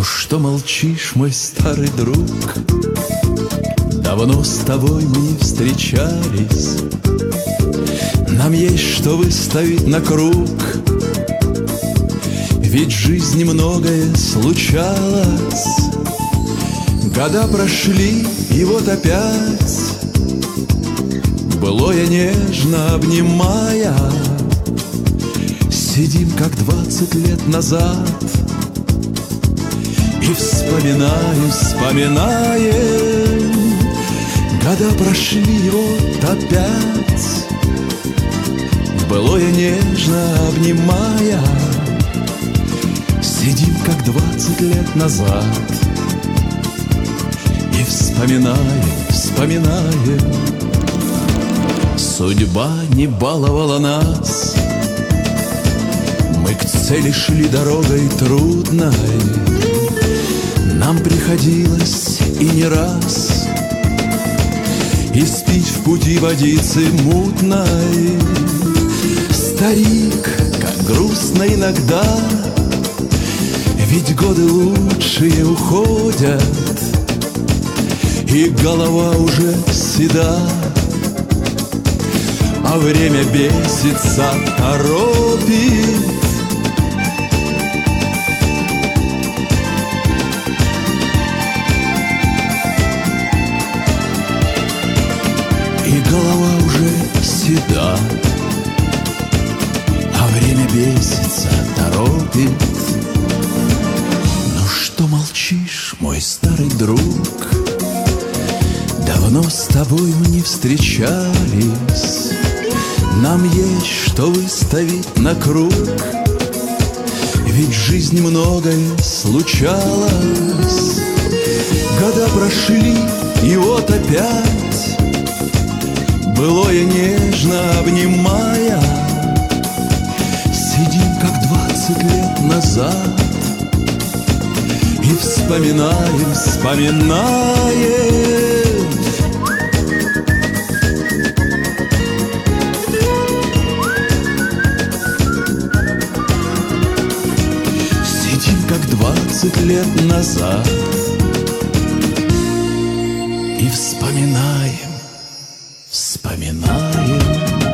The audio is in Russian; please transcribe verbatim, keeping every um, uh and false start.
что молчишь, мой старый друг? Давно с тобой мы не встречались. Нам есть что выставить на круг. Ведь в жизни многое случалось. Года прошли, и вот опять былое нежно обнимая, сидим, как двадцать лет назад, и вспоминаем, вспоминаем. Года прошли, и вот опять былое нежно обнимая, сидим, как двадцать лет назад, и вспоминаем, вспоминаем. Судьба не баловала нас, мы к цели шли дорогой трудной. Нам приходилось и не раз испить в пути водицы мутной. Старик, как грустно иногда, ведь годы лучшие уходят, и голова уже седа, а время бесится, торопит. И голова уже седа, а время бесится, торопит. Ну что молчишь, мой старый друг? Давно с тобой мы не встречались. Нам есть что выставить на круг. Ведь в жизни многое случалось. Года прошли, и вот опять былое нежно обнимая, сидим, как двадцать лет назад, и вспоминаем, вспоминаем. Сидим, как двадцать лет назад, и вспоминаем, вспоминаем.